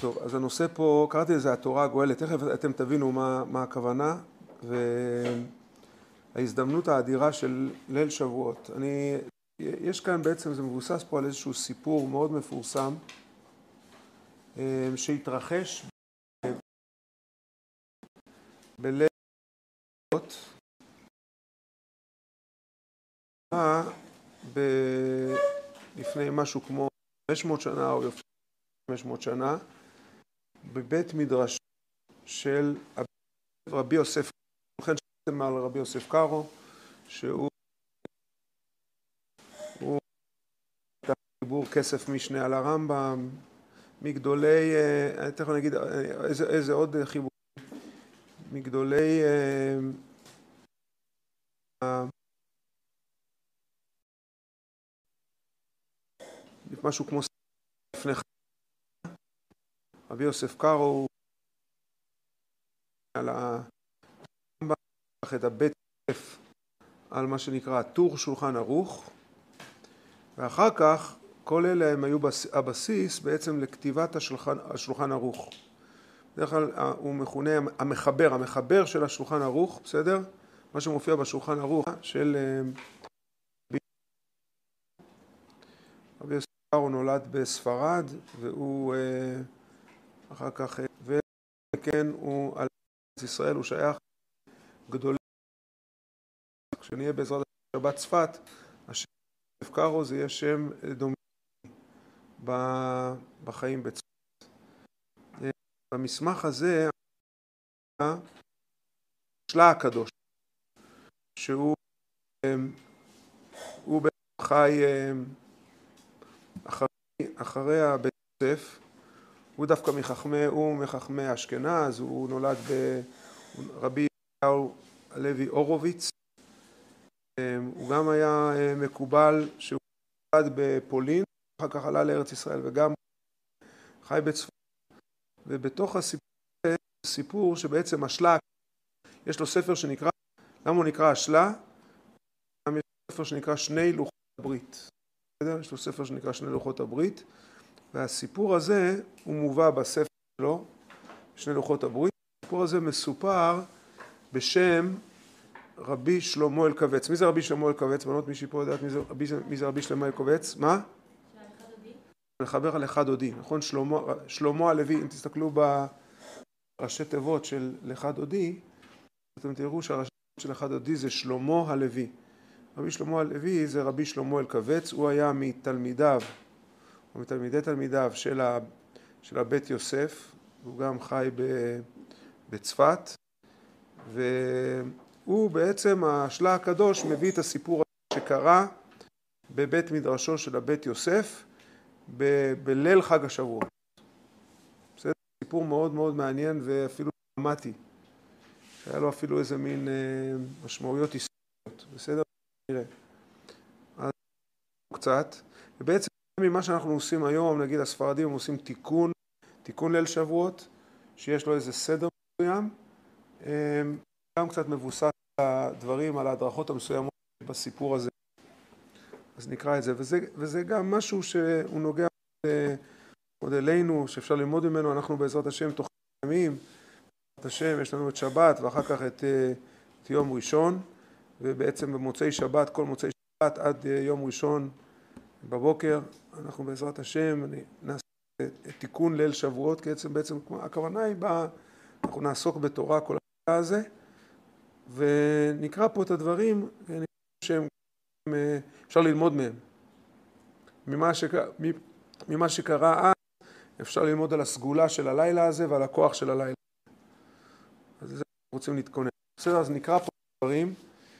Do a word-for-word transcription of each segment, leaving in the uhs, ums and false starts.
טוב, אז הנושא פה, קראתי לזה התורה הגואלת, תכף אתם תבינו מה, מה הכוונה, וההזדמנות האדירה של ליל שבועות. אני, יש כאן בעצם, זה מבוסס פה על איזשהו סיפור מאוד מפורסם, שהתרחש בליל שבועות, ב... לפני משהו כמו חמש מאות שנה או יותר חמש מאות שנה, בבית מדרש של רבי יוסף, לכן שמעתם על רבי יוסף קארו, שהוא הוא דיבור כסף משנה על הרמב"ם, מגדולי, תכף אני אגיד איזה, איזה עוד חיבור, מגדולי משהו כמו לפני רבי יוסף קארו, הוא על הרמב"ם, את הבית יוסף על מה שנקרא טור שולחן ערוך, ואחר כך כל אלה הם היו הבסיס בעצם לכתיבת השולחן, השולחן ערוך. בדרך כלל הוא מכונה המחבר, המחבר של השולחן ערוך, בסדר? מה שמופיע בשולחן ערוך של רבי יוסף קארו נולד בספרד, והוא אחר כך, וכן הוא על ישראל, הוא שייך גדולים. כשנהיה בעזרת שבת צפת, השם יוסף קארו זה יהיה שם דומיננטי בחיים בצפת. במסמך הזה, השלה הקדוש, שהוא הוא חי אחרי, אחרי הבית יוסף, הוא דווקא מחכמי, הוא מחכמי אשכנז, הוא נולד ברבי אליהו הלוי הורוביץ, הוא גם היה מקובל שהוא נולד בפולין, אחר כך עלה לארץ ישראל וגם חי בצפת, ובתוך הסיפור, סיפור שבעצם השלה, יש לו ספר שנקרא, למה הוא נקרא השלה? יש לו ספר שנקרא שני לוחות הברית, יש לו ספר שנקרא שני לוחות הברית, והסיפור הזה הוא מובא בספר שלו, שני לוחות הברית. הסיפור הזה מסופר בשם רבי שלמה אלקבץ. מי זה רבי שלמה אלקבץ? בנות, מישהי פה יודעת מי זה רבי, מי זה רבי שלמה אלקבץ? מה? לחבר על אחד דודי, נכון? שלמה, שלמה הלוי, אם תסתכלו בראשי תיבות של אחד דודי, אתם תראו שהראשי תיבות של אחד דודי זה שלמה הלוי. רבי שלמה הלוי זה רבי שלמה אלקבץ, הוא היה מתלמידיו, או מתלמידי תלמידיו של, ה, של הבית יוסף, הוא גם חי ב, בצפת, והוא בעצם, השלה הקדוש מביא את הסיפור שקרה בבית מדרשו של הבית יוסף, ב, בליל חג השבועות. זה סיפור מאוד מאוד מעניין ואפילו דרמטי, שהיה לו אפילו איזה מין אה, משמעויות היסטוריות, בסדר? נראה. אז קצת, ובעצם ממה שאנחנו עושים היום, נגיד הספרדים עושים תיקון, תיקון ליל שבועות, שיש לו איזה סדר מסוים, גם קצת מבוסס על הדברים, על ההדרכות המסוימות בסיפור הזה. אז נקרא את זה, וזה, וזה גם משהו שהוא נוגע עוד אלינו, שאפשר ללמוד ממנו. אנחנו בעזרת השם תוך ימים, בעזרת השם יש לנו את שבת, ואחר כך את, את יום ראשון, ובעצם במוצאי שבת, כל מוצאי שבת עד יום ראשון בבוקר, אנחנו בעזרת השם נעשה תיקון ליל שבועות, כי בעצם, בעצם הכוונה היא בה, אנחנו נעסוק בתורה כל השעה הזה, ונקרא פה את הדברים, שהם, אפשר ללמוד מהם. ממה, שק, ממה שקרה אז, אפשר ללמוד על הסגולה של הלילה הזה ועל הכוח של הלילה. אז זה אנחנו רוצים להתכונן. בסדר, אז נקרא פה דברים.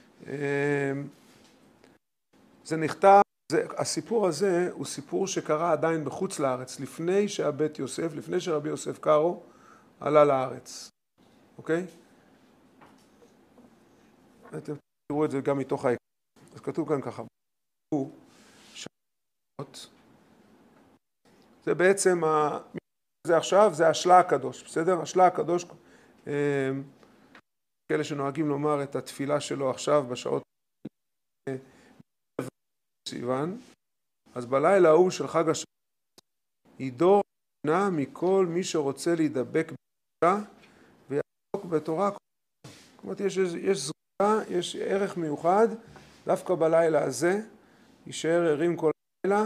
זה נכתב, זה, הסיפור הזה הוא סיפור שקרה עדיין בחוץ לארץ, לפני שהבית יוסף, לפני שרבי יוסף קארו עלה לארץ. אוקיי? אתם תראו את זה גם מתוך ההקשר. אז כתוב כאן ככה, זה בעצם, זה עכשיו, זה השלה הקדוש, בסדר? השלה הקדוש, כאלה שנוהגים לומר את התפילה שלו עכשיו בשעות סיוון, אז בלילה ההוא של חג השבועות, עידו נע מכל מי שרוצה להידבק בתורה ויעסוק בתורה. זאת אומרת, יש, יש סגולה, יש ערך מיוחד, דווקא בלילה הזה, יישאר ערים כל הלילה,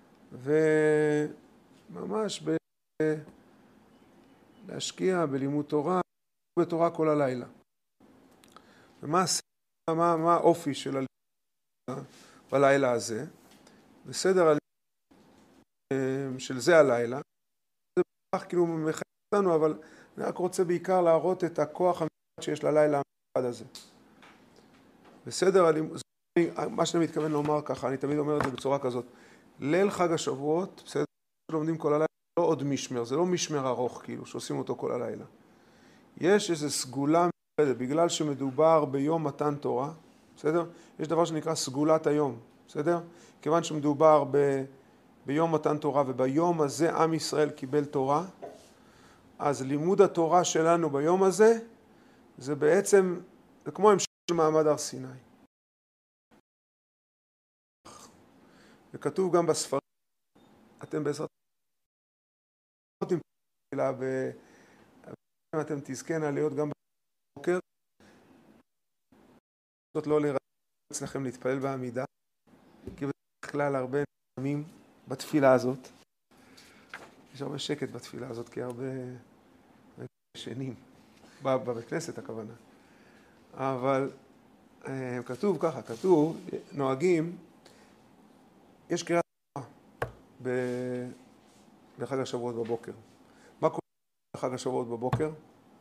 וממש ב... להשקיע בלימוד תורה, בתורה כל הלילה. ומה מה, מה האופי של הלילה בלילה הזה? בסדר הלילה של זה הלילה, זה בכך כאילו מחייב אותנו, אבל אני רק רוצה בעיקר להראות את הכוח המיוחד שיש ללילה המיוחד הזה. בסדר הלימוד, מה שאני מתכוון לומר ככה, אני תמיד אומר את זה בצורה כזאת, ליל חג השבועות, בסדר, לומדים כל הלילה, לא עוד משמר, זה לא משמר ארוך כאילו, שעושים אותו כל הלילה. יש איזו סגולה מיוחדת, בגלל שמדובר ביום מתן תורה, בסדר? יש דבר שנקרא סגולת היום, בסדר? כיוון שמדובר ב... ביום מתן תורה, וביום הזה עם ישראל קיבל תורה, אז לימוד התורה שלנו ביום הזה, זה בעצם, זה כמו המשך של מעמד הר סיני. וכתוב גם בספרים, אתם בעזרת אם אתם תזכנה להיות גם בבוקר, זאת לא לראות אצלכם להתפלל בעמידה, כי בדרך כלל הרבה נעמים בתפילה הזאת. יש הרבה שקט בתפילה הזאת, כי הרבה שנים, בבית כנסת הכוונה. אבל כתוב ככה, כתוב, נוהגים, יש קריאת תורה בחג השבועות בבוקר. מה קורה בחג השבועות בבוקר?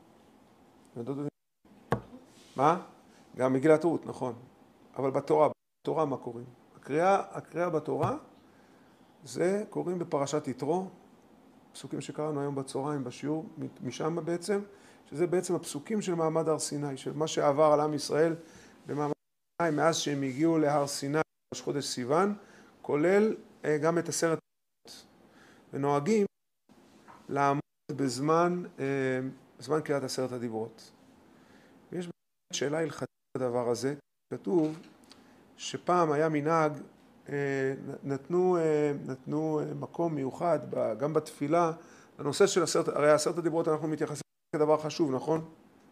מה? גם מגילת רות, נכון. אבל בתורה, בתורה מה קוראים? הקריאה, הקריאה בתורה, זה קוראים בפרשת יתרו, פסוקים שקראנו היום בצהריים בשיעור, משם בעצם, שזה בעצם הפסוקים של מעמד הר סיני, של מה שעבר על עם ישראל במעמד הר סיני, מאז שהם הגיעו להר סיני, ראש חודש סיוון, כולל גם את עשרת הדיברות. ונוהגים לעמוד בזמן, בזמן קריאת עשרת הדיברות. ויש באמת שאלה הלכתית בדבר הזה, כתוב שפעם היה מנהג, נתנו, נתנו מקום מיוחד גם בתפילה לנושא של עשרת, הרי עשרת הדיברות אנחנו מתייחסים כדבר חשוב, נכון?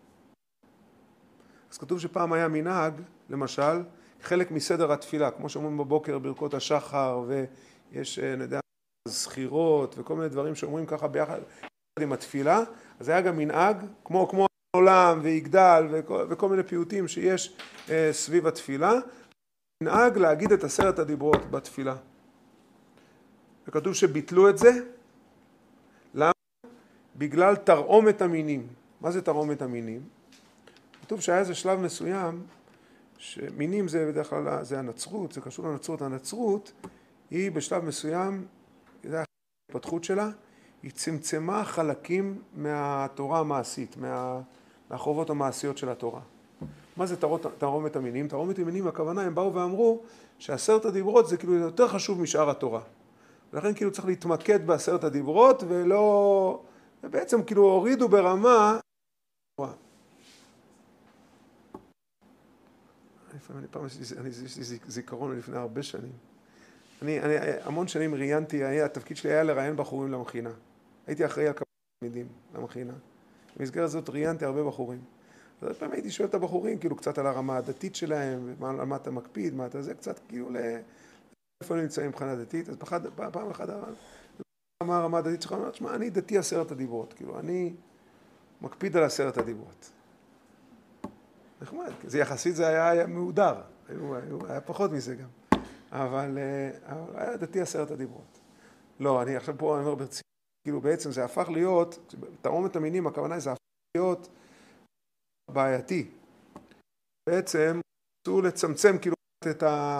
אז כתוב שפעם היה מנהג, למשל, חלק מסדר התפילה, כמו שאומרים בבוקר ברכות השחר, ויש, נדע, זכירות וכל מיני דברים שאומרים ככה ביחד עם התפילה, אז היה גם מנהג, כמו, כמו עולם ויגדל וכל, וכל מיני פיוטים שיש אה, סביב התפילה, מנהג להגיד את עשרת הדיברות בתפילה. וכתוב שביטלו את זה, למה? בגלל תרעומת המינים. מה זה תרעומת המינים? כתוב שהיה איזה שלב מסוים, שמינים זה בדרך כלל, זה הנצרות, זה קשור לנצרות. הנצרות היא בשלב מסוים, זה ההתפתחות שלה, היא צמצמה חלקים מהתורה המעשית, מה, מהחובות המעשיות של התורה. מה זה תרעומת המינים? תרעומת המינים, הכוונה, הם באו ואמרו שעשרת הדיברות זה כאילו יותר חשוב משאר התורה. ולכן כאילו צריך להתמקד בעשרת הדיברות, ולא, ובעצם כאילו הורידו ברמה, אני פעם יש לי זיכרון לפני הרבה שנים. אני, אני המון שנים ראיינתי, התפקיד שלי היה לראיין בחורים למכינה. הייתי אחראי על כמה תלמידים למכינה. במסגרת זאת ראיינתי הרבה בחורים. אז פעם הייתי שואל את הבחורים, כאילו קצת על הרמה הדתית שלהם, על מה אתה מקפיד, מה אתה זה, קצת כאילו ל... איפה הם נמצאים מבחינה דתית. אז פחד, פעם אחת אמר הרמה הדתית שלך, אמרת, שמע, אני דתי עשרת הדיברות, כאילו, אני מקפיד על עשרת הדיברות. נחמד, זה יחסית זה היה, היה מהודר, היה, היה פחות מזה גם. אבל, אבל היה דתי עשרת הדיברות. לא, אני עכשיו פה, אני אומר ברצינות, כאילו בעצם זה הפך להיות, תרעומת המינים, הכוונה זה הפך להיות בעייתי. בעצם, רצו לצמצם כאילו את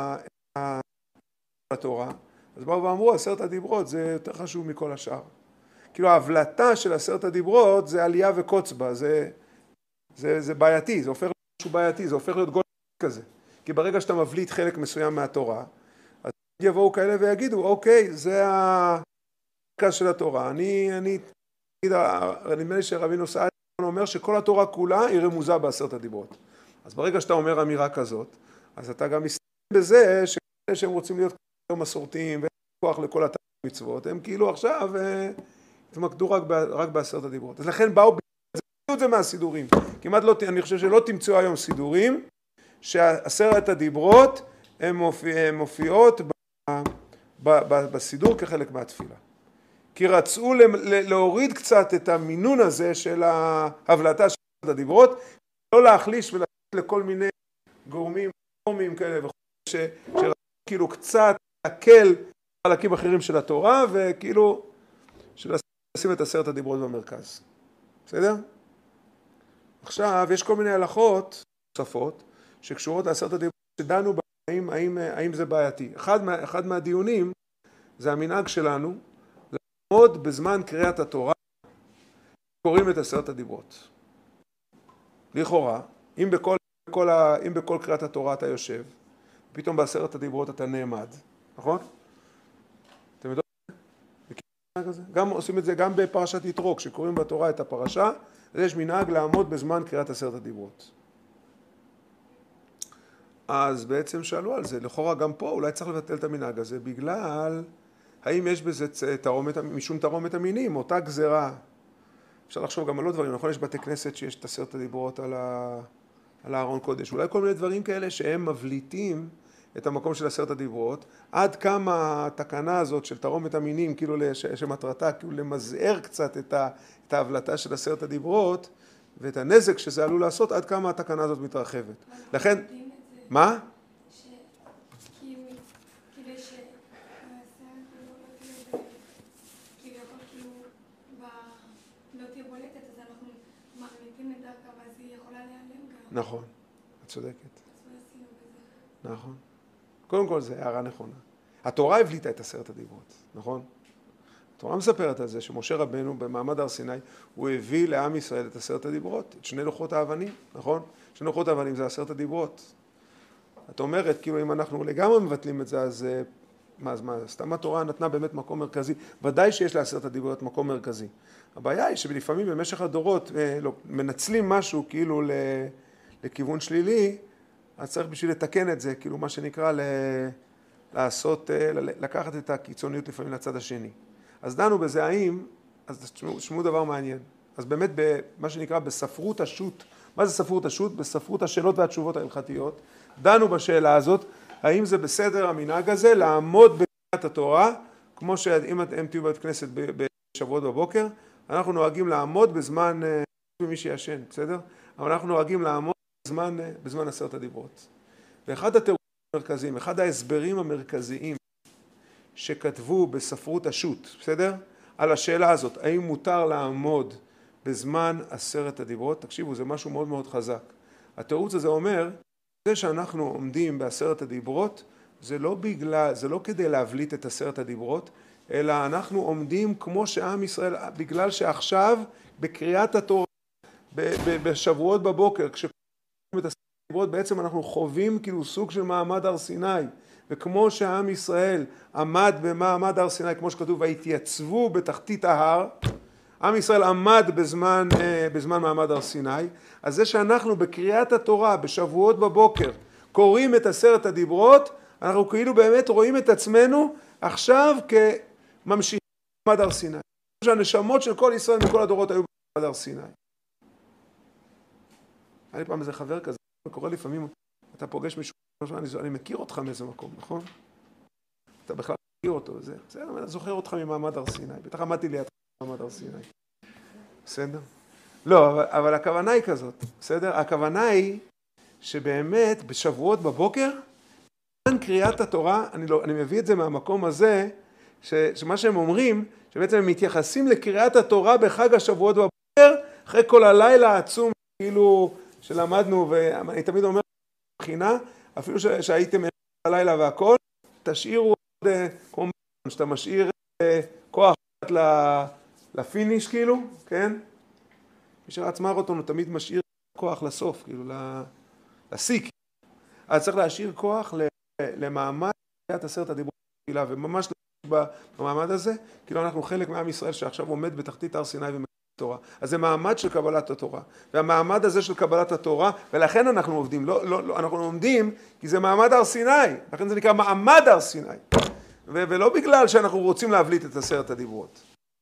התורה, אז באו ואמרו, עשרת הדיברות זה יותר חשוב מכל השאר. כאילו ההבלטה של עשרת הדיברות זה עלייה וקוץ בה, זה, זה, זה בעייתי, זה הופך להיות משהו בעייתי, זה הופך להיות גול כזה. כי ברגע שאתה מבליט חלק מסוים מהתורה, אז יבואו כאלה ויגידו, אוקיי, זה המרכז של התורה. אני, אני, נדמה לי שרבינו סעדיה אומר שכל התורה כולה היא רמוזה בעשרת הדיברות. אז ברגע שאתה אומר אמירה כזאת, אז אתה גם מסתכל בזה שהם רוצים להיות יותר מסורתיים ואין כוח לכל התורה מצוות, הם כאילו עכשיו תתמקדו רק, רק בעשרת הדיברות. אז לכן באו את זה מהסידורים. כמעט לא, אני חושב שלא תמצאו היום סידורים שעשרת הדיברות הן מופיע, מופיעות ב, ב, ב, בסידור כחלק מהתפילה. כי רצו להוריד קצת את המינון הזה של ההבלטה של עשרת הדיברות, לא להחליש ולתת לכל מיני גורמים, גורמים כאלה וכו', שרצו כאילו קצת להקל חלקים אחרים של התורה, וכאילו לשים את עשרת הדיברות במרכז. בסדר? עכשיו, יש כל מיני הלכות נוספות שקשורות לעשרת הדיברות שדנו בהאם, האם, האם זה בעייתי. אחד, מה, אחד מהדיונים זה המנהג שלנו לעמוד בזמן קריאת התורה, קוראים את עשרת הדיברות. לכאורה, אם בכל, בכל, אם בכל קריאת התורה אתה יושב, פתאום בעשרת הדיברות אתה נעמד, נכון? אתם יודעים? גם עושים את זה גם בפרשת יתרו, כשקוראים בתורה את הפרשה, אז יש מנהג לעמוד בזמן קריאת עשרת הדיברות. אז בעצם שאלו על זה, לכאורה גם פה אולי צריך לבטל את המנהג הזה, בגלל האם יש בזה תרומת, משום תרומת המינים, אותה גזרה. אפשר לחשוב גם על עוד דברים, נכון? יש בתי כנסת שיש את עשרת הדיברות על, ה... על הארון קודש, אולי כל מיני דברים כאלה שהם מבליטים את המקום של עשרת הדיברות, עד כמה התקנה הזאת של תרומת המינים, כאילו לש... שמטרתה כאילו למזער קצת את, ה... את ההבלטה של עשרת הדיברות, ואת הנזק שזה עלול לעשות, עד כמה התקנה הזאת מתרחבת. לכן, מה? נכון, את צודקת. נכון. קודם כל זה הערה נכונה. התורה הבליטה את עשרת הדיברות, נכון? התורה מספרת על זה שמשה רבנו במעמד הר סיני, הוא הביא לעם ישראל את עשרת הדיברות, את שני לוחות האבנים, נכון? שני לוחות האבנים זה עשרת הדיברות. את אומרת, כאילו אם אנחנו לגמרי מבטלים את זה, אז מה, אז מה, סתם התורה נתנה באמת מקום מרכזי, ודאי שיש לעשרת הדיברות מקום מרכזי. הבעיה היא שלפעמים במשך הדורות לא, מנצלים משהו כאילו ל... לכיוון שלילי, אז צריך בשביל לתקן את זה, כאילו מה שנקרא ל... לעשות, לקחת את הקיצוניות לפעמים לצד השני. אז דנו בזה האם, אז תשמעו דבר מעניין. אז באמת במה שנקרא בספרות השו"ת, מה זה ספרות השו"ת? בספרות השאלות והתשובות ההלכתיות, דנו בשאלה הזאת, האם זה בסדר המנהג הזה לעמוד בקריאת התורה, כמו שאם אתם תהיו בית כנסת בשבועות בבוקר, אנחנו נוהגים לעמוד בזמן, במי שישן, בסדר? אבל אנחנו נוהגים לעמוד בזמן, בזמן עשרת הדיברות. ואחד התיאורים המרכזיים, אחד ההסברים המרכזיים שכתבו בספרות השו"ת, בסדר? על השאלה הזאת, האם מותר לעמוד בזמן עשרת הדיברות? תקשיבו, זה משהו מאוד מאוד חזק. התירוץ הזה אומר, זה שאנחנו עומדים בעשרת הדיברות, זה לא בגלל, זה לא כדי להבליט את עשרת הדיברות, אלא אנחנו עומדים כמו שעם ישראל, בגלל שעכשיו בקריאת התורה, בשבועות בבוקר, כשקוראים את עשרת הדיברות, בעצם אנחנו חווים כאילו סוג של מעמד הר סיני, וכמו שעם ישראל עמד במעמד הר סיני, כמו שכתוב, והתייצבו בתחתית ההר, עם ישראל עמד בזמן, בזמן מעמד הר סיני, אז זה שאנחנו בקריאת התורה, בשבועות בבוקר, קוראים את עשרת הדיברות, אנחנו כאילו באמת רואים את עצמנו עכשיו כממשיכים במעמד הר סיני. שהנשמות של כל ישראל מכל הדורות היו במעמד הר סיני. היה לי פעם איזה חבר כזה, קורא לפעמים, אתה פוגש מישהו, אני, אני מכיר אותך מאיזה מקום, נכון? אתה בכלל מכיר אותו, זה, זה, אני זוכר אותך ממעמד הר סיני, בטח עמדתי לידך ממעמד הר סיני. בסדר? לא, אבל, אבל הכוונה היא כזאת, בסדר? הכוונה היא שבאמת בשבועות בבוקר, בזמן קריאת התורה, אני, לא, אני מביא את זה מהמקום הזה, ש, שמה שהם אומרים, שבעצם הם מתייחסים לקריאת התורה בחג השבועות בבוקר, אחרי כל הלילה העצום, כאילו שלמדנו, ואני תמיד אומר מבחינה, אפילו שהייתם הלילה והכל, תשאירו עוד, כמו שאתה משאיר כוח לפיניש, כאילו, כן? מי שרץ מרתון, הוא תמיד משאיר כוח לסוף, כאילו, לסיק. אז צריך להשאיר כוח למעמד קריאת עשרת הדיברות בתפילה, וממש במעמד הזה, כאילו אנחנו חלק מעם ישראל שעכשיו עומד בתחתית הר סיני ומקבל תורה. אז זה מעמד של קבלת התורה. והמעמד הזה של קבלת התורה, ולכן אנחנו עובדים, לא, לא, לא, אנחנו עומדים, כי זה מעמד הר סיני, לכן זה נקרא מעמד הר סיני. ו- ולא בגלל שאנחנו רוצים להבליט את עשרת הדיברות.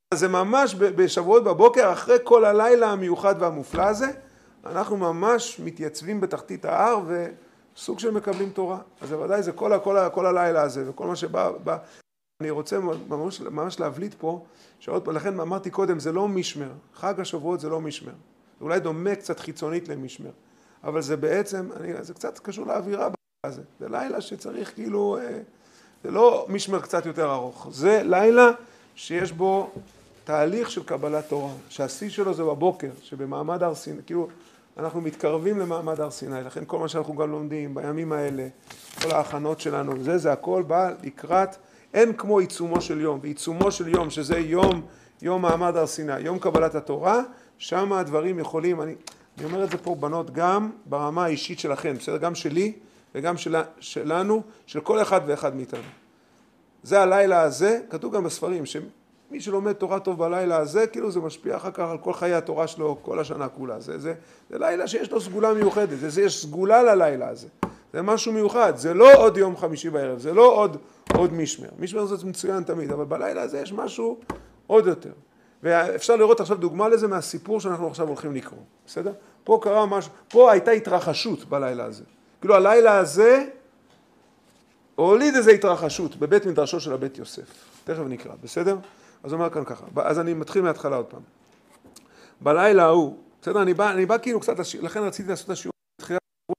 אז זה ממש בשבועות בבוקר, אחרי כל הלילה המיוחד והמופלא הזה, אנחנו ממש מתייצבים בתחתית ההר וסוג של מקבלים תורה. אז בוודאי זה כל, כל, כל הלילה הזה וכל מה שבא, בא, אני רוצה ממש, ממש להבליט פה, שעוד, לכן אמרתי קודם, זה לא משמר, חג השבועות זה לא משמר. זה אולי דומה קצת חיצונית למשמר, אבל זה בעצם, אני, זה קצת קשור לאווירה בזה. זה לילה שצריך כאילו, זה לא משמר קצת יותר ארוך, זה לילה שיש בו תהליך של קבלת תורה, שהשיא שלו זה בבוקר, שבמעמד הר סיני, כאילו אנחנו מתקרבים למעמד הר סיני, לכן כל מה שאנחנו גם לומדים בימים האלה, כל ההכנות שלנו, זה, זה הכל בא לקראת, אין כמו עיצומו של יום, ועיצומו של יום, שזה יום, יום מעמד הר סיני, יום קבלת התורה, שם הדברים יכולים, אני, אני אומר את זה פה בנות, גם ברמה האישית שלכם, בסדר? גם שלי וגם של, שלנו, של כל אחד ואחד מאיתנו. זה הלילה הזה, כתוב גם בספרים, שמי שלומד תורה טוב בלילה הזה, כאילו זה משפיע אחר כך על כל חיי התורה שלו, כל השנה כולה. זה, זה, זה לילה שיש לו סגולה מיוחדת, זה, זה יש סגולה ללילה הזה. זה משהו מיוחד, זה לא עוד יום חמישי בערב, זה לא עוד, עוד משמר. משמר זה מצוין תמיד, אבל בלילה הזה יש משהו עוד יותר. ואפשר לראות עכשיו דוגמה לזה מהסיפור שאנחנו עכשיו הולכים לקרוא, בסדר? פה קרה משהו, פה הייתה התרחשות בלילה הזה. כאילו הלילה הזה הוליד איזו התרחשות בבית מדרשו של הבית יוסף. תכף נקרא, בסדר? אז הוא אומר כאן ככה, אז אני מתחיל מההתחלה עוד פעם. בלילה ההוא, בסדר? אני בא, אני בא כאילו קצת, לכן רציתי לעשות את השיעור בתחילת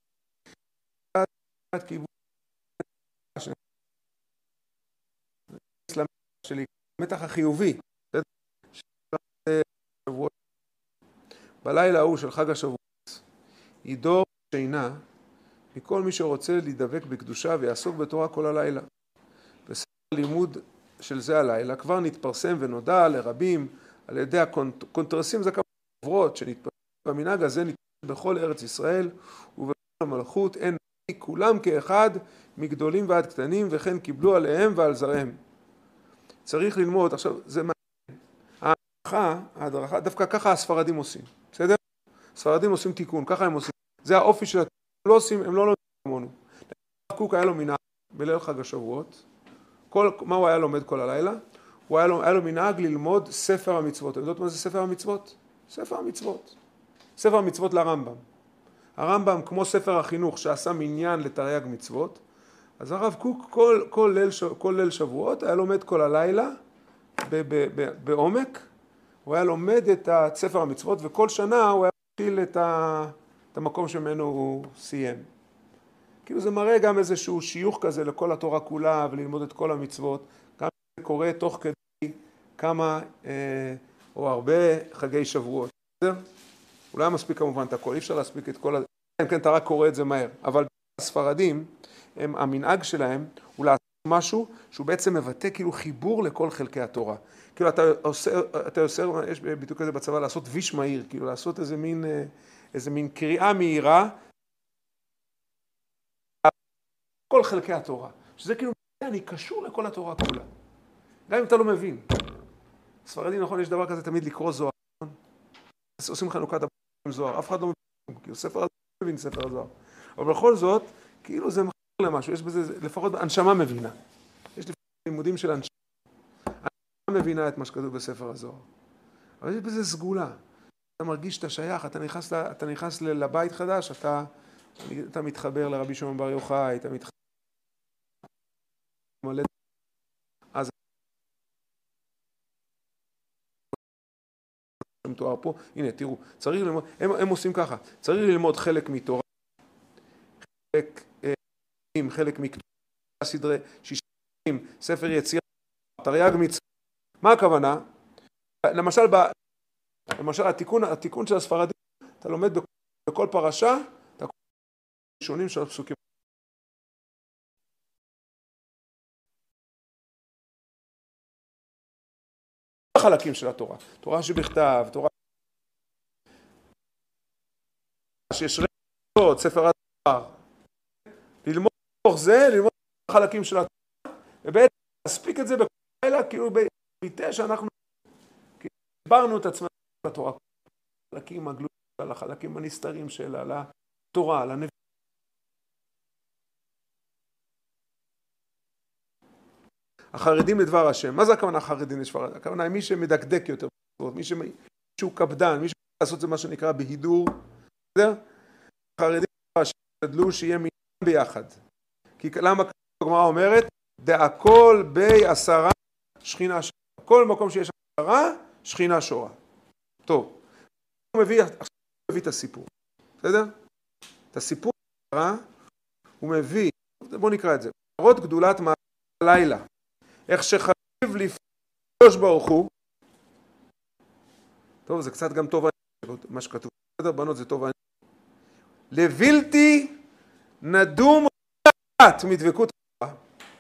כיוון שלי, המתח החיובי. בלילה ההוא של חג השבועות, ידור שינה מכל מי שרוצה להידבק בקדושה ויעסוק בתורה כל הלילה. בספר הלימוד של זה הלילה כבר נתפרסם ונודע לרבים על ידי הקונטרסים, זה כמה עברות שנתפרסם במנהג הזה, נתפרסם בכל ארץ ישראל ובכל המלכות, אין כולם כאחד מגדולים ועד קטנים, וכן קיבלו עליהם ועל זרעיהם. צריך ללמוד, עכשיו זה מה, ההדרכה, ההדרכה, דווקא ככה הספרדים עושים, בסדר? הספרדים עושים תיקון, ככה הם עושים, זה האופי של התיקון, הם לא עושים, הם לא לומדים כמונו. הרב קוק היה לו מנהג בליל חג השבועות, כל, מה הוא היה לומד כל הלילה? הוא היה לו, היה לו מנהג ללמוד ספר המצוות. אתם יודעות מה זה ספר המצוות? ספר המצוות. ספר המצוות לרמב"ם. הרמב"ם כמו ספר החינוך שעשה מניין לתרי"ג מצוות, אז הרב קוק כל, כל, ליל, כל ליל שבועות היה לומד כל הלילה ב, ב, ב, בעומק, הוא היה לומד את ספר המצוות, וכל שנה הוא היה מתחיל את, ה, את המקום שממנו הוא סיים. כאילו זה מראה גם איזשהו שיוך כזה לכל התורה כולה וללמוד את כל המצוות, גם זה קורה תוך כדי כמה אה, או הרבה חגי שבועות. בסדר? אולי מספיק כמובן את הכל, אי אפשר להספיק את כל ה... כן, כן, אתה רק קורא את זה מהר. אבל הספרדים, הם, המנהג שלהם הוא לעשות משהו שהוא בעצם מבטא כאילו חיבור לכל חלקי התורה. כאילו אתה עושה, אתה עושה, יש ביטוי כזה בצבא, לעשות ויש מהיר, כאילו לעשות איזה מין, איזה מין קריאה מהירה, כל חלקי התורה. שזה כאילו, אני קשור לכל התורה כולה. גם אם אתה לא מבין. ספרדים, נכון, יש דבר כזה תמיד לקרוא זוהר. עושים חנוכת הבית עם זוהר, אף אחד לא מבין, כאילו ספר הזוהר לא מבין ספר הזוהר. אבל בכל זאת, כאילו זה מחר למשהו, יש בזה, לפחות הנשמה מבינה. יש לפחות לימודים של הנשמה. הנשמה מבינה את מה שכתוב בספר הזוהר. אבל יש בזה סגולה. אתה מרגיש שאתה שייך, אתה נכנס, אתה נכנס לבית חדש, אתה, אתה מתחבר לרבי שמעון בר יוחאי, אתה מתחבר מלא. אז מתואר פה, הנה תראו, צריך ללמוד, הם, הם עושים ככה, צריך ללמוד חלק מתורה, חלק, אה, חלק מקדושה, סדרי, שישים, ספר יצירה, תרי"ג מצוות. מה הכוונה? למשל, ב, למשל התיקון, התיקון של הספרדים, אתה לומד בכל, בכל פרשה, אתה קורא ראשונים של הפסוקים. חלקים של התורה, תורה שבכתב, תורה שיש רשות, ספר הזוהר, ללמוד תוך זה, ללמוד חלקים של התורה, ובעצם להספיק את זה בכל לילה, כאילו ביטא שאנחנו דיברנו את עצמנו בתורה, חלקים הגלויים שלה, החלקים הנסתרים שלה, לתורה, לנביאים. החרדים לדבר השם. מה זה הכוונה החרדים לדבר השם? הכוונה היא מי שמדקדק יותר, מי שהוא קפדן, מי שיכול לעשות זה מה שנקרא בהידור, בסדר? החרדים לדבר השם ידלו שיהיה מיניין ביחד. כי למה הגמרא אומרת? דהכל בי עשרה שכינה שורה. כל מקום שיש עשרה, שכינה שורה. טוב, הוא מביא, עכשיו הוא מביא את הסיפור, בסדר? את הסיפור הוא מביא, בואו נקרא את זה, להראות גדולת מעלה הלילה, איך שחביב לפני הקדוש ברוך הוא, טוב זה קצת גם טוב מה שכתוב, בסדר בנות זה טוב, לבלתי נדום רעת מדבקות התורה,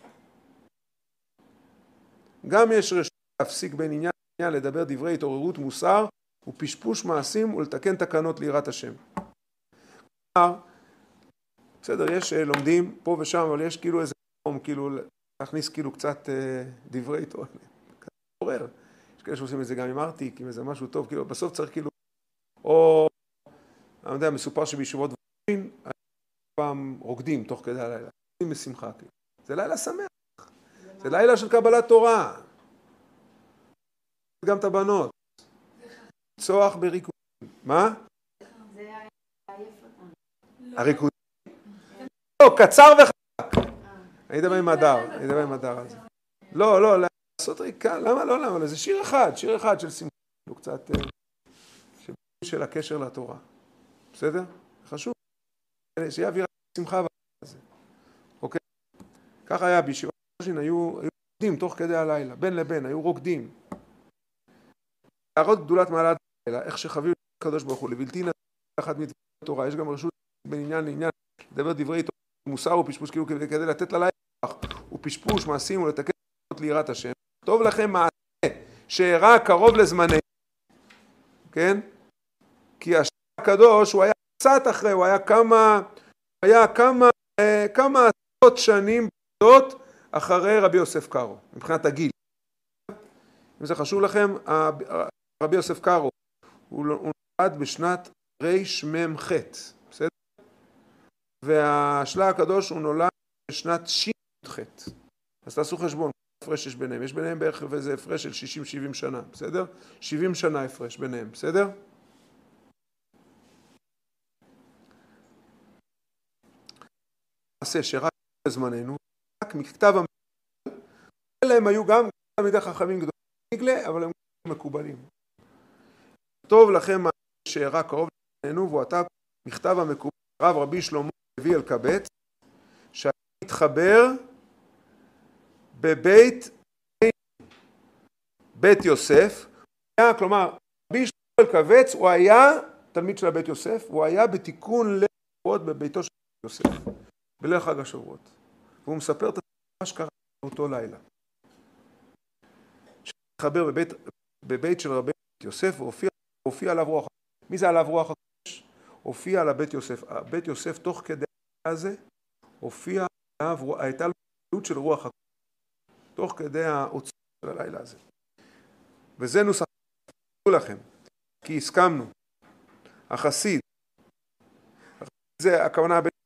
גם יש רשות להפסיק בין עניין לעניין לדבר דברי התעוררות מוסר ופשפוש מעשים ולתקן תקנות ליראת השם. כלומר, בסדר, יש לומדים פה ושם, אבל יש כאילו איזה מקום, כאילו, להכניס כאילו קצת אה, דברי תורה, קצת עורר. יש כאלה שעושים את זה גם עם ארטיק, עם איזה משהו טוב, כאילו, בסוף צריך כאילו, או, אני יודע, מסופר שבישיבות ורשים, פעם רוקדים תוך כדי הלילה, רוקדים בשמחה, כאילו. זה לילה שמח, זה לילה של קבלת תורה. גם את הבנות. צוח בריקודים. מה? זה היה עייף אותם. הריקודים? לא, קצר וחלק. אני אדבר עם הדר, אני אדבר עם הדר על זה. לא, לא, לעשות ריקה, למה לא, למה? זה שיר אחד, שיר אחד של שמחה, הוא קצת, של הקשר לתורה. בסדר? חשוב. שיהיה אווירה שמחה בזה. אוקיי? ככה היה בישיבה, היו רוקדים תוך כדי הלילה, בין לבין, היו רוקדים. להראות גדולת מעלת הלילה, איך שחביב הקדוש ברוך הוא, לבלתי נדבר אחת מדברי התורה, יש גם רשות בין עניין לעניין, לדבר דברי תורה, מוסר ופשפוש, כאילו כדי לתת ללילה ופשפוש מעשים ולתקן ליראת השם. טוב לכם מעשה שאירע קרוב לזמני, כן? כי השם הקדוש הוא היה קצת אחרי, הוא היה כמה, היה כמה, כמה עשרות שנים בודות אחרי רבי יוסף קארו, מבחינת הגיל. אם זה חשוב לכם, רבי יוסף קארו, הוא נולד בשנת רמ"ח, בסדר? והשלה הקדוש הוא נולד בשנת ש"ח. אז תעשו חשבון, הפרש יש ביניהם. יש ביניהם בערך איזה הפרש של שישים שבעים שנה, בסדר? שבעים שנה הפרש ביניהם, בסדר? מעשה שרק בזמננו, רק מכתב המקובל, אלה הם היו גם תלמידי חכמים גדולים נגלה, אבל הם מקובלים. טוב לכם שאירע קרוב לזמננו, והוא עתה מכתב המקובל, רב רבי שלמה לוי אלקבץ, שהתחבר בבית בית יוסף, כלומר, רבי שלמה אלקבץ, הוא היה תלמיד של בית יוסף, הוא היה בתיקון ליל שבועות בביתו של בית יוסף, בליל חג השבועות. והוא מספר את מה שקרה באותו לילה. שהתחבר בבית, בבית של רבי יוסף, והופיע הופיע עליו רוח הקודש. מי זה עליו רוח הקודש? הופיע על הבית יוסף. הבית יוסף תוך כדי הזה, הופיע עליו, הייתה לו פעילות של רוח הקודש. תוך כדי העוצמה של הלילה הזה. וזה נוסח, תראו לכם, כי הסכמנו, החסיד, זה הכוונה הבית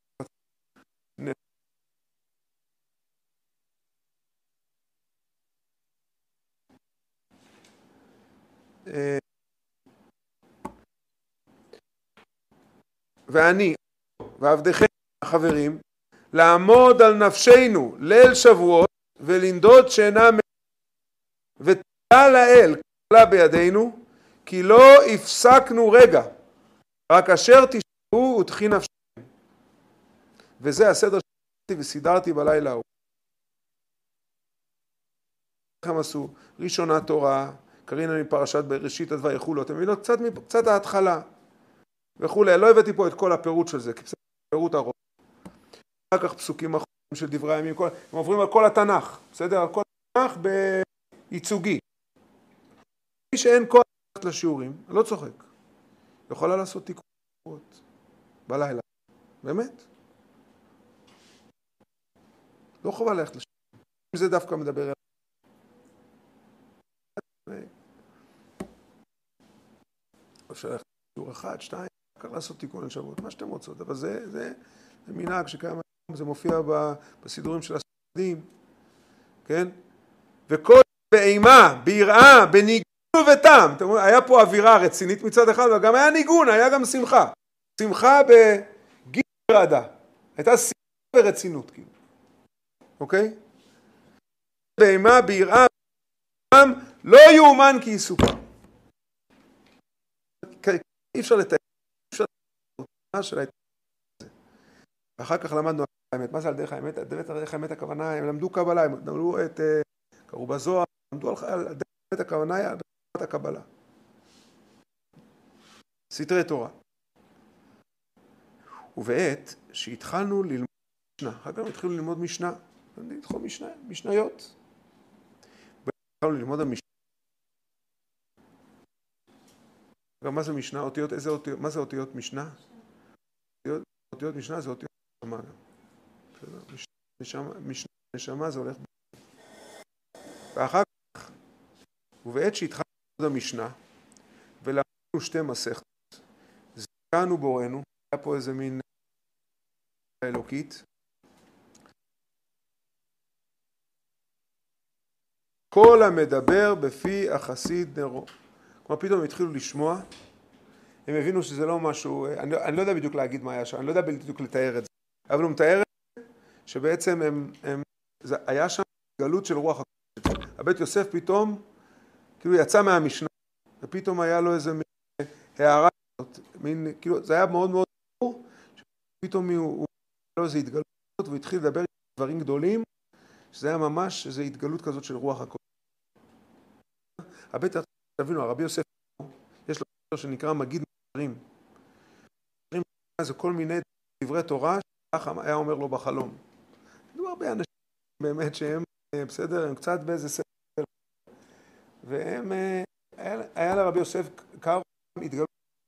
ואני ועבדכם החברים לעמוד על נפשנו ליל שבועות ולנדוד שינה ותודה לאל כלה בידינו כי לא הפסקנו רגע רק אשר תשמעו ותחי נפשכם. וזה הסדר שעשיתי וסידרתי בלילה ההוא. איך הם עשו? ראשונה תורה, קרינה מפרשת בראשית עד ויחולו, אתם מבינות? קצת, קצת ההתחלה וכולי. לא הבאתי פה את כל הפירוט של זה, כי בסדר, פירוט ארוך. אחר כך פסוקים אחרים של דברי הימים, כל... הם עוברים על כל התנ"ך, בסדר? על כל התנ"ך בייצוגי. מי שאין כוח לשיעורים, לא צוחק. יכולה לעשות תיקונות בלילה. באמת? לא חובה ללכת לשיעורים. אם זה דווקא מדבר על... אפשר ללכת לשיעור אחד, שתיים, כך לעשות תיקון לשבועות, מה שאתם רוצות. אבל זה, זה, זה מנהג שקיים, זה מופיע בסידורים של הספרדים, כן? וכל באימה, ביראה, בניגון וטעם. אתם רואים, היה פה אווירה רצינית מצד אחד, אבל גם היה ניגון, היה גם שמחה. שמחה בגיל רעדה. הייתה שמחה ורצינות, כאילו. אוקיי? באימה, ביראה, בטעם, לא יאומן כי יסופר. אי אפשר לתאר, אי אפשר לתאר של האמת. ואחר כך למדנו על האמת. מה זה על דרך האמת? על דרך האמת הכוונה, הם למדו קבלה, הם למדו את, קראו בזוהר, למדו על דרך האמת הכוונה, על דרך הקבלה. סתרי תורה. ובעת שהתחלנו ללמוד משנה, אחר כך התחילו ללמוד משנה, התחילו משנה, משניות. התחלנו ללמוד המשנה. גם מה זה משנה? אותיות, איזה אותיות? מה זה אותיות משנה? אותיות, אותיות משנה זה אותיות נשמה גם. משנה, משנה, נשמה זה הולך ב... ואחר כך, ובעת שהתחלנו ללמוד המשנה, ולמדנו שתי מסכתות, זכרנו בוראנו, היה פה איזה מין אלוקית, כל המדבר בפי החסיד נרו. כלומר, פתאום הם התחילו לשמוע, הם הבינו שזה לא משהו, אני, אני לא יודע בדיוק להגיד מה היה שם, אני לא יודע בדיוק לתאר את זה, אבל הוא מתאר את זה, שבעצם הם, הם, זה היה שם גלות של רוח הקודש. הבית יוסף פתאום, כאילו יצא מהמשנה, ופתאום היה לו איזה מין הערה, מין, כאילו, זה היה מאוד מאוד ברור, שפתאום הוא, הוא היה לו איזו התגלות, והוא התחיל לדבר עם דברים גדולים, שזה היה ממש איזו התגלות כזאת של רוח הקודש. הבית, תבינו, הרבי יוסף, יש לו דבר שנקרא מגיד מדברים. מדברים זה כל מיני דברי תורה, שככה היה אומר לו בחלום. היו הרבה אנשים באמת שהם, בסדר, הם קצת באיזה סדר, והם, היה, היה לרבי יוסף קר התגלות.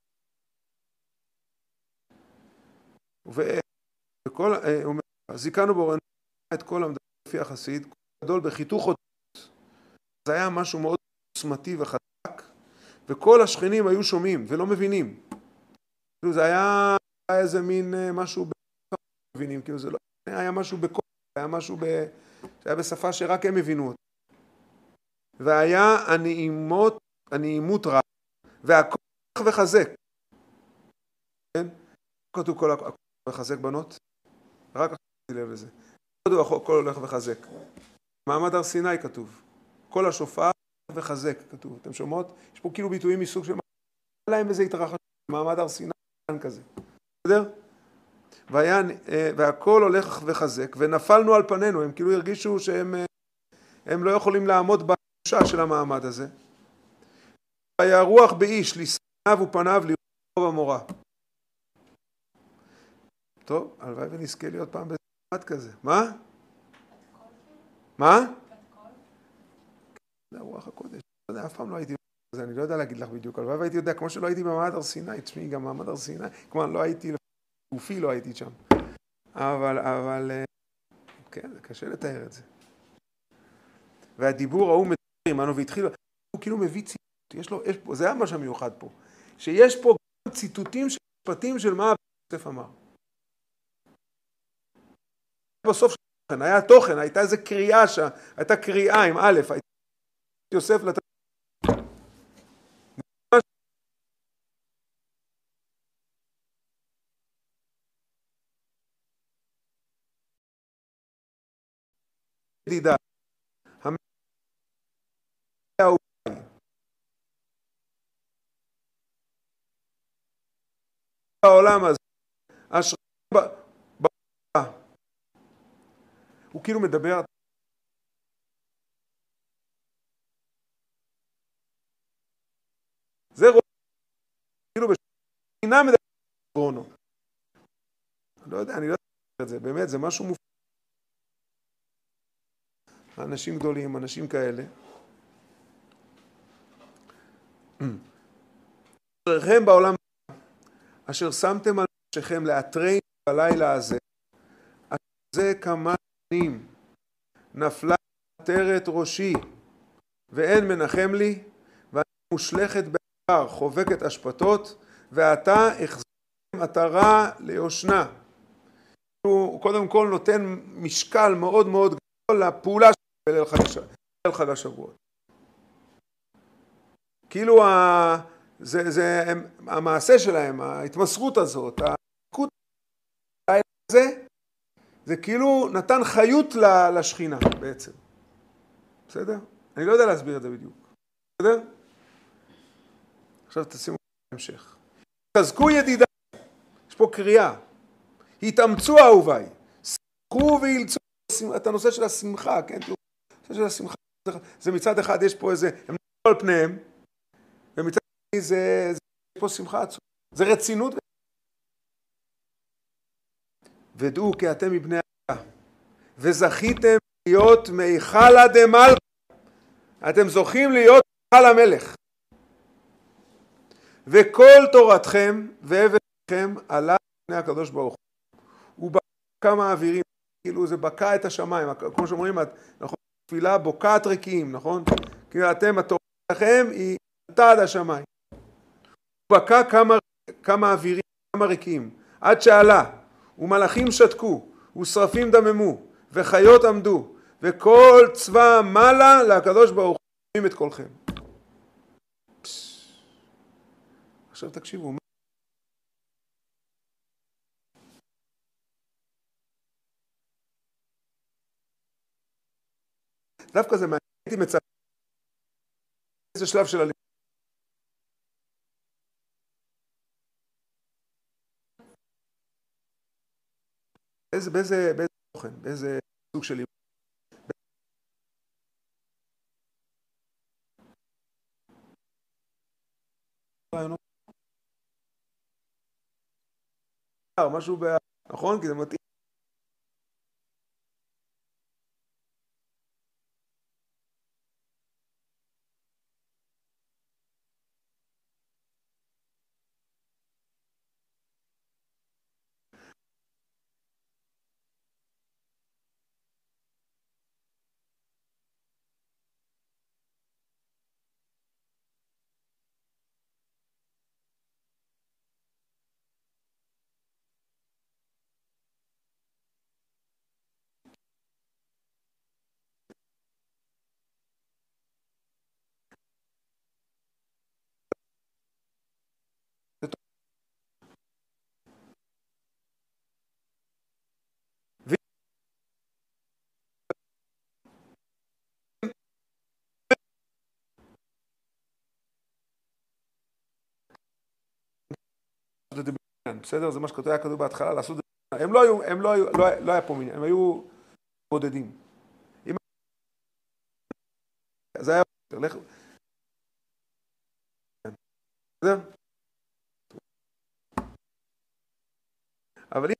וכל, הוא אומר, זיכרנו בוראנו את כל המדבר לפי החסיד, גדול בחיתוך אותות. זה היה משהו מאוד עוצמתי וחזק, וכל השכנים היו שומעים ולא מבינים. כאילו זה היה איזה מין משהו מבינים, כאילו זה לא היה משהו בקול, היה משהו ב... זה היה בשפה שרק הם הבינו אותה. והיה הנעימות, הנעימות רע, והכל הולך וחזק. כן? כתוב כל הכל וחזק בנות? רק אחרי לב לזה. הכל הולך וחזק. מעמד הר סיני כתוב. כל השופר וחזק כתוב. אתם שומעות? יש פה כאילו ביטויים מסוג של... להם איזה התרחש מעמד הר סיני כזה. בסדר? והיה, והכל הולך וחזק, ונפלנו על פנינו. הם כאילו הרגישו שהם הם לא יכולים לעמוד בתחושה של המעמד הזה. והיה רוח באיש, לשנאיו ופניו לראות במורה. טוב, הלוואי ונזכה להיות פעם במעמד כזה. מה? מה? זה רוח הקודש. לא יודע, אף פעם לא הייתי בזה, אני לא יודע להגיד לך בדיוק. הלוואי והייתי יודע, כמו שלא הייתי במעמד הר סיני, תשמעי, גם מעמד הר סיני, כלומר, לא הייתי, גופי לא הייתי שם. אבל, אבל, כן, זה קשה לתאר את זה. והדיבור ההוא מדבר עמנו והתחיל, הוא כאילו מביא ציטוט, יש לו, יש פה, זה היה משהו מיוחד פה, שיש פה גם ציטוטים של משפטים של מה יוסף אמר. בסוף של היה תוכן, הייתה איזה קריאה שם, הייתה קריאה עם א', הייתה יוסף לתת... ידידה, העולם הזה, אשרי ברכה, הוא כאילו מדבר, זה רואה, כאילו בשינה מדבר ברונו. אני לא יודע, אני לא יודע את זה, באמת, זה משהו מופלא. אנשים גדולים, אנשים כאלה. אשריכם בעולם אשר שמתם על נפשכם לאתרנו בלילה הזה, אשר זה כמה שנים נפלה עטרת ראשי, ואין מנחם לי, ואני מושלכת בעבר, חובקת אשפתות, ועתה החזרתם עטרה ליושנה. הוא קודם כל נותן משקל מאוד מאוד גדול לפעולה של בליל חמישה. על חג השבועות. כאילו ה... זה, זה, הם, המעשה שלהם, ההתמסרות הזאת, ההתמסרות הזה, זה כאילו נתן חיות לשכינה בעצם. בסדר? אני לא יודע להסביר את זה בדיוק. בסדר? עכשיו תשימו בהמשך. חזקו ידידיי, יש פה קריאה. התאמצו אהוביי, שמחו ואילצו את הנושא של השמחה, כן? הנושא של השמחה, זה מצד אחד יש פה איזה, הם נתנו על פניהם, ומצד שני זה, זה יש פה שמחה עצומה, זה רצינות. ודעו כי אתם מבני אדם, וזכיתם להיות מיכל דמלכה, אתם זוכים להיות מיכל המלך. וכל תורתכם ואבנכם עלה לפני הקדוש ברוך הוא. הוא בקע כמה אווירים, כאילו זה בקע את השמיים, כמו שאומרים, נכון, תפילה בוקעת רקיעים, נכון? כאילו אתם, התורה שלכם היא עלתה עד השמיים. הוא בקע כמה, כמה אווירים, כמה רקיעים, עד שעלה, ומלאכים שתקו, ושרפים דממו, וחיות עמדו, וכל צבא מעלה לקדוש ברוך הוא שומעים את קולכם. עכשיו תקשיבו. דווקא זה מעניין, הייתי מצפה איזה שלב של הלימוד. באיזה, באיזה, באיזה תוכן, באיזה סוג של לימוד. משהו ב... נכון? כי זה מתאים. בסדר? זה מה שכתוב היה כתוב בהתחלה, לעשות את זה. הם לא היו, הם לא היו, לא, לא היה פה מניין, הם היו בודדים. זה היה... לך... בסדר? אבל אם...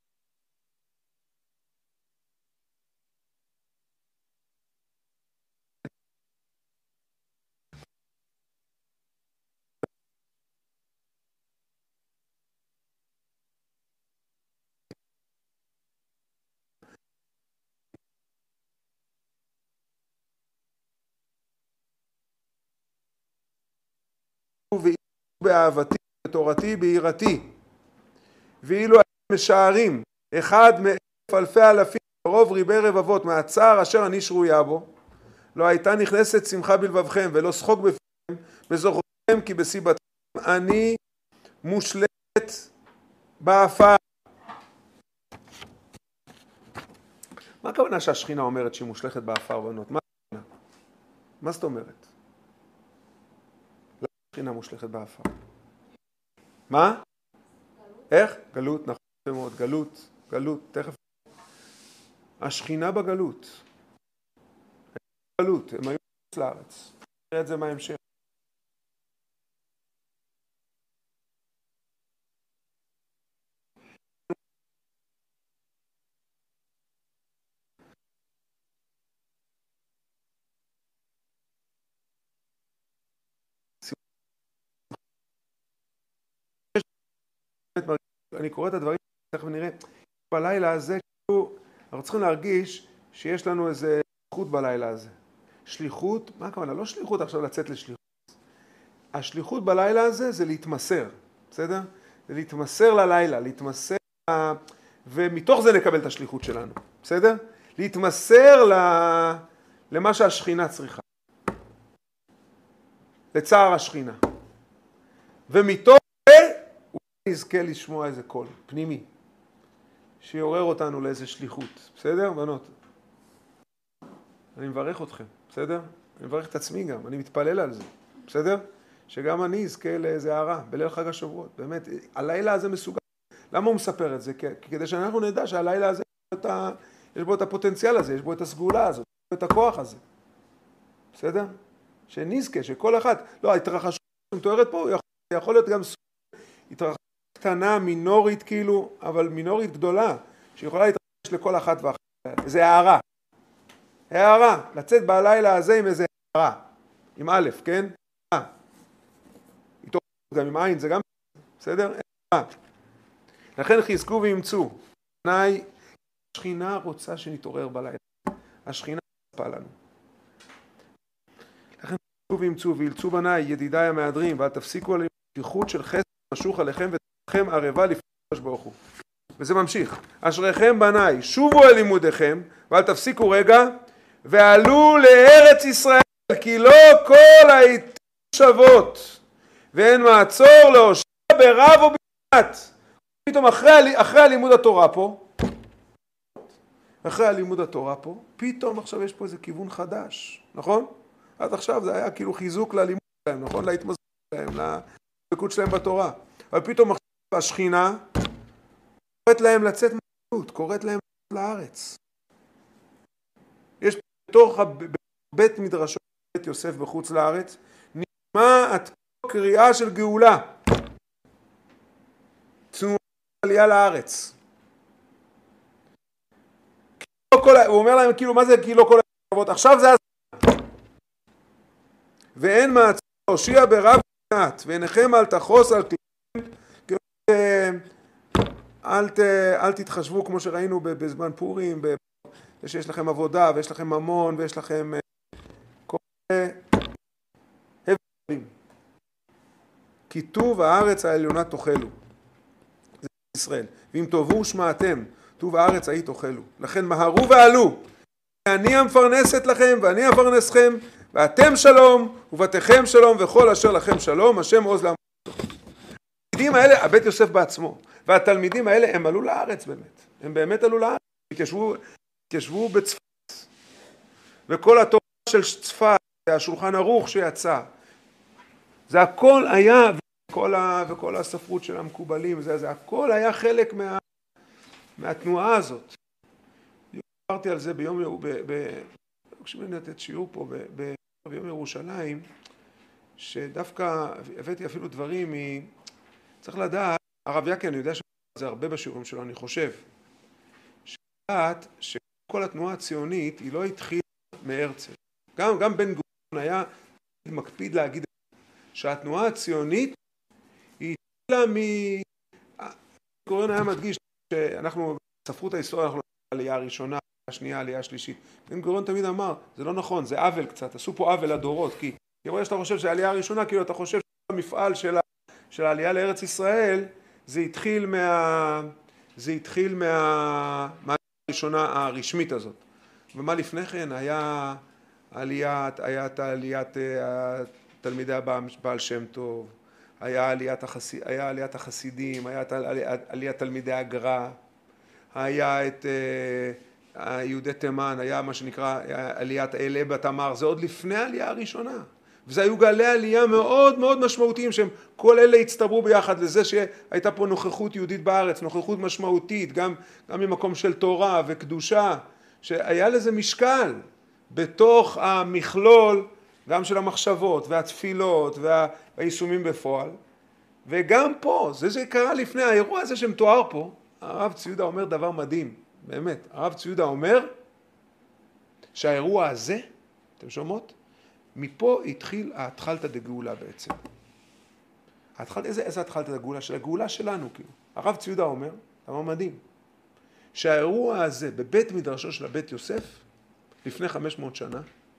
ואילו באהבתי, בתורתי, ביראתי, ואילו אתם משערים, אחד מאלף אלפי אלפים, רוב ריבי רבבות, מהצער אשר אני שרויה בו, לא הייתה נכנסת שמחה בלבבכם, ולא שחוק בפיכם, בזוכרכם כי בסיבתכם אני מושלת באפר. מה הכוונה שהשכינה אומרת שהיא מושלכת באפר, בנות? מה הכוונה? מה זאת אומרת? השכינה מושלכת באפר. מה? איך? גלות, נכון מאוד. גלות, גלות, תכף. השכינה בגלות. גלות, הם היו בחוץ לארץ. נראה את זה מההמשך. אני קורא את הדברים, תכף נראה, בלילה הזה, אנחנו צריכים להרגיש שיש לנו איזה שליחות בלילה הזה. שליחות, מה הכוונה? לא שליחות עכשיו לצאת לשליחות. השליחות בלילה הזה זה להתמסר, בסדר? זה להתמסר ללילה, להתמסר, ומתוך זה נקבל את השליחות שלנו, בסדר? להתמסר למה שהשכינה צריכה. לצער השכינה. ומתוך זה הוא נזכה לשמוע איזה קול פנימי, שיעורר אותנו לאיזה שליחות. בסדר, בנות? אני מברך אתכם, בסדר? אני מברך את עצמי גם, אני מתפלל על זה, בסדר? שגם אני אזכה לאיזה הערה בליל חג השבועות. באמת, הלילה הזה מסוגל. למה הוא מספר את זה? כדי שאנחנו נדע שהלילה הזה יש בו את הפוטנציאל הזה, יש בו את הסגולה הזאת, יש בו את הכוח הזה. בסדר? שנזכה, שכל אחד, לא, ההתרחשות שמתוארת פה, יכול, יכול להיות גם התרחשות קטנה, מינורית כאילו, אבל מינורית גדולה, שיכולה להתרחש לכל אחת ואחת. זה הערה. הערה, לצאת בלילה הזה עם איזה הערה. עם א', כן? איתו גם עם עין, זה גם, בסדר? הערה. לכן חזקו וימצאו. תנאי, השכינה רוצה שנתעורר בלילה. השכינה מצפה לנו. לכן חזקו וימצאו וילצו בניי, ידידיי המהדרים, ואל תפסיקו עליהם שליחות של חסד משוך עליכם ותכם ערבה לפני הקדוש ברוך הוא. וזה ממשיך. אשריכם בניי, שובו אל לימודיכם, ואל תפסיקו רגע, ועלו לארץ ישראל, כי לא כל העתים שוות, ואין מעצור להושיע ברב או במעט. פתאום אחרי, אחרי הלימוד התורה פה, אחרי הלימוד התורה פה, פתאום עכשיו יש פה איזה כיוון חדש, נכון? עד עכשיו זה היה כאילו חיזוק ללימוד שלהם, נכון? להתמזרות שלהם, לדבקות שלהם בתורה. אבל פתאום עכשיו השכינה קוראת להם לצאת מהגלות, קוראת להם לצאת לארץ. יש בתוך בית מדרשו בית יוסף בחוץ לארץ, נשמעת פה קריאה של גאולה. תנועה עלייה לארץ. הוא אומר להם כאילו, מה זה כאילו כל הכבוד? עכשיו זה הזמן. ואין מעצור להושיע ברב ומעט, ועיניכם אל תחוס על כליכם, אל, ת, אל תתחשבו כמו שראינו בזמן פורים, שיש לכם עבודה ויש לכם ממון ויש לכם כל הבדלים. כי טוב הארץ העליונה תאכלו. זה ישראל. ואם תאהבו ושמעתם, טוב הארץ ההיא תאכלו. לכן מהרו ועלו. אני המפרנסת לכם ואני אפרנסכם, ואתם שלום ובתיכם שלום וכל אשר לכם שלום, השם עוז לעמו. התלמידים האלה, הבית יוסף בעצמו, והתלמידים האלה הם עלו לארץ באמת. הם באמת עלו לארץ. התיישבו, התיישבו בצפת. וכל התורה של צפת, השולחן ערוך שיצא, זה הכל היה, וכל, ה, וכל הספרות של המקובלים, זה, זה הכל היה חלק מה, מהתנועה הזאת. דיברתי על זה ביום, כשאני לתת שיעור פה, ב, ב, ביום ירושלים, שדווקא הבאתי אפילו דברים, מ, צריך לדעת, הרב יקי, אני יודע שזה הרבה בשיעורים שלו, אני חושב, שדעת שכל התנועה הציונית היא לא התחילה מהרצל. גם, גם בן גוריון היה מקפיד להגיד שהתנועה הציונית היא התחילה מ... גוריון היה מדגיש שאנחנו בספרות ההיסטוריה אנחנו עלייה הראשונה, השנייה, עלייה השלישית. בן גוריון תמיד אמר, זה לא נכון, זה עוול קצת, עשו פה עוול לדורות, כי כיוון שאתה חושב שהעלייה הראשונה, כאילו אתה חושב שהמפעל של, ה... של העלייה לארץ ישראל, זה התחיל מה... זה התחיל מה... מה הראשונה הרשמית הזאת. ומה לפני כן היה עליית, היה עליית תלמידי הבעל שם טוב, היה עליית, החסיד, היה עליית החסידים, היה עליית תלמידי הגר"א, היה את יהודי תימן, היה מה שנקרא עליית אלה בתמר, זה עוד לפני העלייה הראשונה. וזה היו גלי עלייה מאוד מאוד משמעותיים, שהם כל אלה הצטברו ביחד לזה שהייתה פה נוכחות יהודית בארץ, נוכחות משמעותית, גם, גם ממקום של תורה וקדושה, שהיה לזה משקל בתוך המכלול, גם של המחשבות והתפילות והיישומים בפועל. וגם פה, זה שקרה לפני האירוע הזה שמתואר פה, הרב צבי יהודה אומר דבר מדהים, באמת. הרב צבי יהודה אומר שהאירוע הזה, אתם שומעות? מפה התחיל ההתחלתא דגאולה בעצם. ההתחל, איזה, איזה התחלתא דגאולה? של הגאולה שלנו, כאילו. הרב צבי יהודה אומר, דבר מדהים, שהאירוע הזה בבית מדרשו של הבית יוסף, לפני חמש מאות שנה,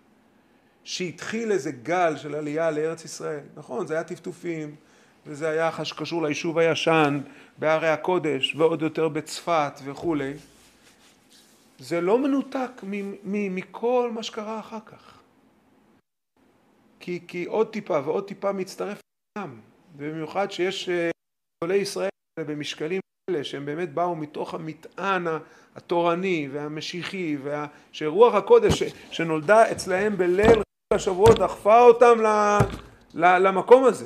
שהתחיל איזה גל של עלייה לארץ ישראל. נכון, זה היה טפטופים, וזה היה קשור ליישוב הישן, בערי הקודש, ועוד יותר בצפת וכו'. זה לא מנותק מ- מ- מכל מה שקרה אחר כך. כי, כי עוד טיפה ועוד טיפה מצטרף לעם, ובמיוחד שיש גדולי ישראל במשקלים כאלה, שהם באמת באו מתוך המטען התורני והמשיחי, וה... שרוח הקודש שנולדה אצלהם בליל חג השבועות דחפה אותם ל... ל... למקום הזה.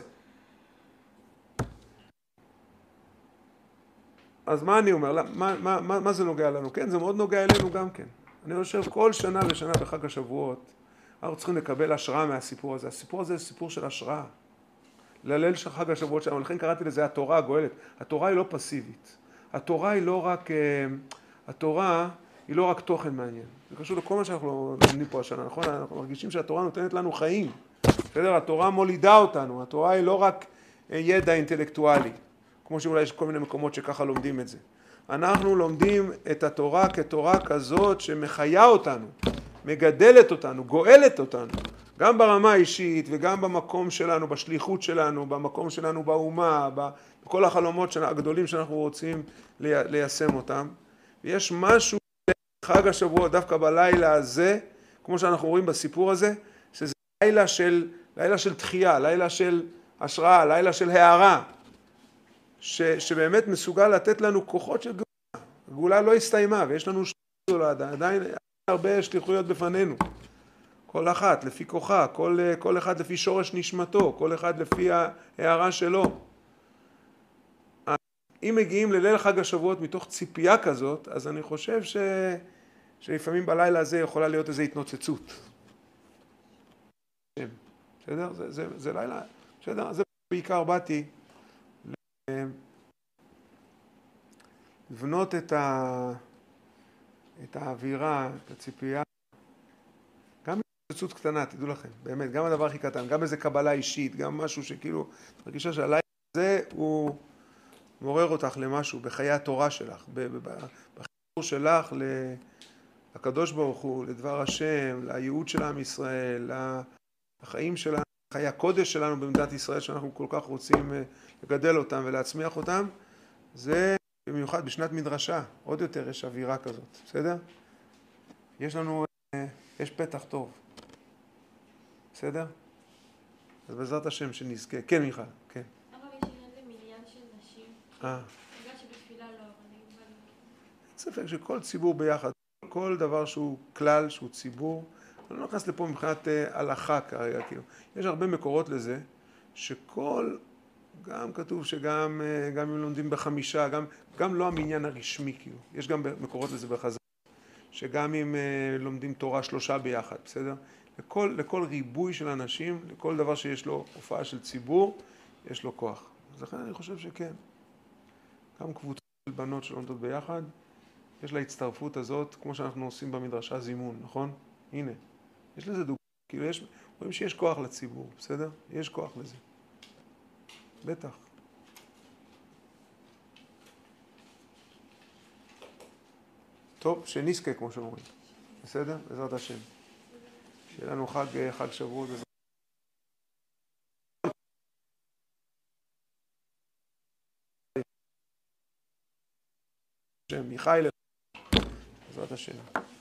אז מה אני אומר? מה, מה, מה, מה זה נוגע לנו? כן, זה מאוד נוגע אלינו גם כן. אני חושב כל שנה ושנה בחג השבועות אנחנו צריכים לקבל השראה מהסיפור הזה. הסיפור הזה זה סיפור של השראה. לליל של חג השבועות שלנו, לכן קראתי לזה התורה הגואלת. התורה היא לא פסיבית. התורה היא לא רק, התורה היא לא רק תוכן מעניין. זה קשור לכל מה שאנחנו לומדים פה השנה, נכון? אנחנו מרגישים שהתורה נותנת לנו חיים. בסדר? התורה מולידה אותנו. התורה היא לא רק ידע אינטלקטואלי, כמו שאולי יש כל מיני מקומות שככה לומדים את זה. אנחנו לומדים את התורה כתורה כזאת שמחיה אותנו, מגדלת אותנו, גואלת אותנו. גם ברמה האישית וגם במקום שלנו, בשליחות שלנו, במקום שלנו באומה, בכל החלומות הגדולים שאנחנו רוצים ליישם אותם. ויש משהו בחג השבוע, דווקא בלילה הזה, כמו שאנחנו רואים בסיפור הזה, שזה לילה של, לילה של תחייה, לילה של השראה, לילה של הערה, ש, שבאמת מסוגל לתת לנו כוחות של גאולה. הגאולה לא הסתיימה, ויש לנו שליחות, עדיין הרבה שליחויות בפנינו. כל אחת לפי כוחה, כל, כל אחד לפי שורש נשמתו, כל אחד לפי ההערה שלו. אם מגיעים לליל חג השבועות מתוך ציפייה כזאת, אז אני חושב ש... שלפעמים בלילה הזה יכולה להיות איזו התנוצצות. בסדר? זה, זה, זה לילה, בסדר? זה בעיקר באתי לבנות את, ה... את האווירה, את הציפייה. גם התנוצצות קטנה, תדעו לכם, באמת, גם הדבר הכי קטן, גם איזו קבלה אישית, גם משהו שכאילו, מרגישה שהלילה הזה הוא מעורר אותך למשהו בחיי התורה שלך, בחיבור שלך לקדוש ברוך הוא, לדבר השם, לייעוד של עם ישראל, לחיים שלנו, חיי הקודש שלנו במדינת ישראל, שאנחנו כל כך רוצים לגדל אותם ולהצמיח אותם. זה במיוחד בשנת מדרשה, עוד יותר יש אווירה כזאת, בסדר? יש לנו, יש פתח טוב, בסדר? אז בעזרת השם שנזכה. כן, מיכל, כן. אבל יש איזה מיליון של נשים. אה. בגלל שבתפילה לא, אבל אני... אין ספק שכל ציבור ביחד, כל דבר שהוא כלל, שהוא ציבור, אני לא נכנס לפה מבחינת הלכה כרגע, כאילו. יש הרבה מקורות לזה, שכל, גם כתוב שגם גם אם לומדים בחמישה, גם, גם לא המניין הרשמי, כאילו. יש גם מקורות לזה בחז"ל, שגם אם לומדים תורה שלושה ביחד, בסדר? לכל, לכל ריבוי של אנשים, לכל דבר שיש לו הופעה של ציבור, יש לו כוח. אז לכן אני חושב שכן. גם קבוצה של בנות שלומדות ביחד, יש לה הצטרפות הזאת, כמו שאנחנו עושים במדרשה זימון, נכון? הנה, יש לזה דוגמה, כאילו יש, רואים שיש כוח לציבור, בסדר? יש כוח לזה. בטח. טוב, שנזכה כמו שאומרים. בסדר? בעזרת השם. שיהיה לנו חג, חג שבועות. מיכאל, בעזרת השם.